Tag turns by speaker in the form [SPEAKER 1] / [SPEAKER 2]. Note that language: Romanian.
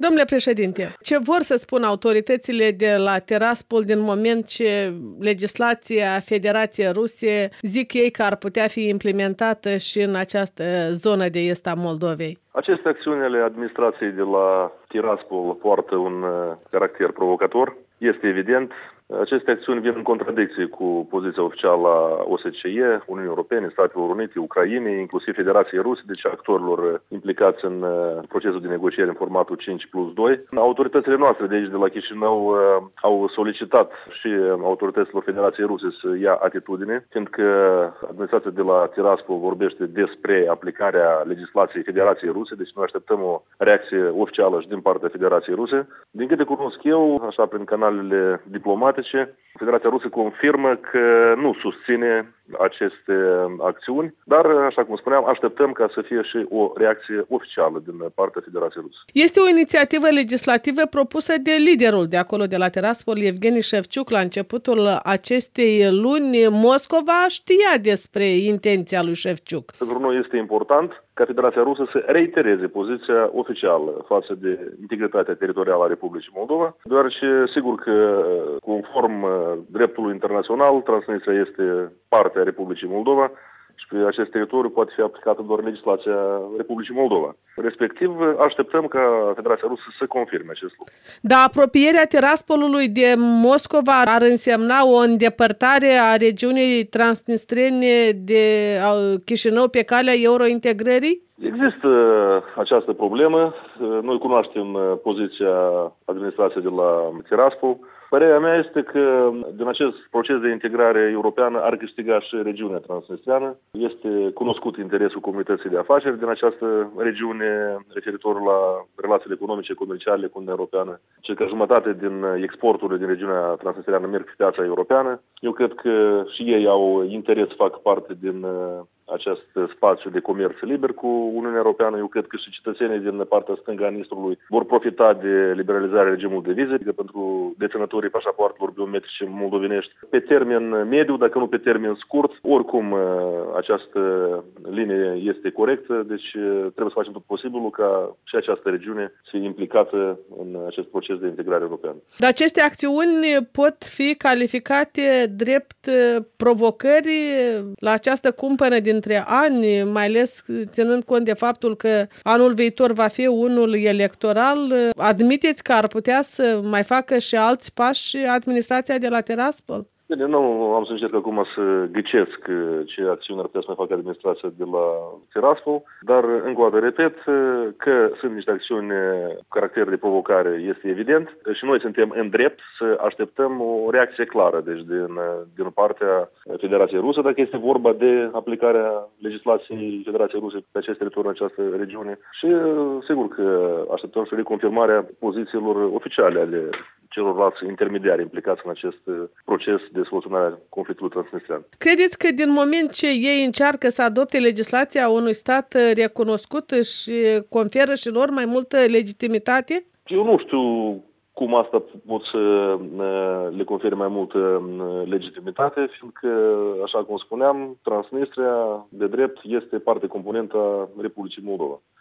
[SPEAKER 1] Domnule președinte, ce vor să spună autoritățile de la Tiraspol din moment ce legislația Federației Ruse zic ei că ar putea fi implementată și în această zonă de est a Moldovei?
[SPEAKER 2] Aceste acțiuni ale administrației de la Tiraspol poartă un caracter provocator. Este evident. Aceste acțiuni vin în contradicție cu poziția oficială a OSCE, Uniunii Europene, Statelor Unite, Ucrainei, inclusiv Federației Ruse, deci actorilor implicați în procesul de negociere în formatul 5+2. Autoritățile noastre de aici, de la Chișinău, au solicitat și autorităților Federației Ruse să ia atitudine, fiindcă administrația de la Tiraspol vorbește despre aplicarea legislației Federației Ruse, deci noi așteptăm o reacție oficială și din partea Federației Ruse. Din câte cunosc eu, așa prin canalele diplomatice, Federația Rusă confirmă că nu susține aceste acțiuni, dar, așa cum spuneam, așteptăm ca să fie și o reacție oficială din partea Federației Rusă.
[SPEAKER 1] Este o inițiativă legislativă propusă de liderul de acolo, de la Tiraspol, Evgeni Șevciuc. La începutul acestei luni, Moscova știa despre intenția lui Șevciuc.
[SPEAKER 2] Pentru noi este important ca Federația Rusă să reitereze poziția oficială față de integritatea teritorială a Republicii Moldova, deoarece, sigur că, conform dreptului internațional, Transnistria este parte a Republicii Moldova și pe acest teritoriu poate fi aplicată doar legislația Republicii Moldova. Respectiv, așteptăm ca Federația Rusă să confirme acest lucru.
[SPEAKER 1] Dar apropierea Tiraspolului de Moscova ar însemna o îndepărtare a regiunii transnistrene de Chișinău pe calea eurointegrării?
[SPEAKER 2] Există această problemă. Noi cunoaștem poziția administrației de la Tiraspol. Părerea mea este că din acest proces de integrare europeană ar câștiga și regiunea transnistreană. Este cunoscut interesul comunității de afaceri din această regiune referitor la relațiile economice, comerciale cu Uniunea Europeană. Circa jumătate din exporturile din regiunea transnistreană merg pe piața europeană. Eu cred că și ei au interes să facă parte din acest spațiu de comerț liber cu Uniunea Europeană. Eu cred că și cetățenii din partea stângă a Nistrului vor profita de liberalizarea regimului de vize, adică pentru deținătorii pașapoartelor biometrice moldovenești pe termen mediu, dacă nu pe termen scurt. Oricum, această linie este corectă, deci trebuie să facem tot posibilul ca și această regiune să fie implicată în acest proces de integrare europeană.
[SPEAKER 1] Dar aceste acțiuni pot fi calificate drept provocări la această cumpănă dintre ani, mai ales ținând cont de faptul că anul viitor va fi unul electoral. Admiteți că ar putea să mai facă și alți pași administrația de la Tiraspol?
[SPEAKER 2] Bine, nu am să încerc acum să ghicesc ce acțiuni ar putea să mai facă administrația de la Tiraspol, dar încă o dată repet că sunt niște acțiuni cu caracter de provocare, este evident, și noi suntem în drept să așteptăm o reacție clară, deci din partea Federației Rusă, dacă este vorba de aplicarea legislației Federației Ruse pe acest teritoriu, în această regiune. Și sigur că așteptăm și reconfirmarea pozițiilor oficiale ale celorlalți intermediari implicați în acest proces de soluționare a conflictului transnistrean.
[SPEAKER 1] Credeți că din moment ce ei încearcă să adopte legislația unui stat recunoscut și conferă și lor mai multă legitimitate?
[SPEAKER 2] Eu nu știu cum asta pot să le confere mai multă legitimitate, fiindcă, așa cum spuneam, Transnistria, de drept, este parte componentă a Republicii Moldova.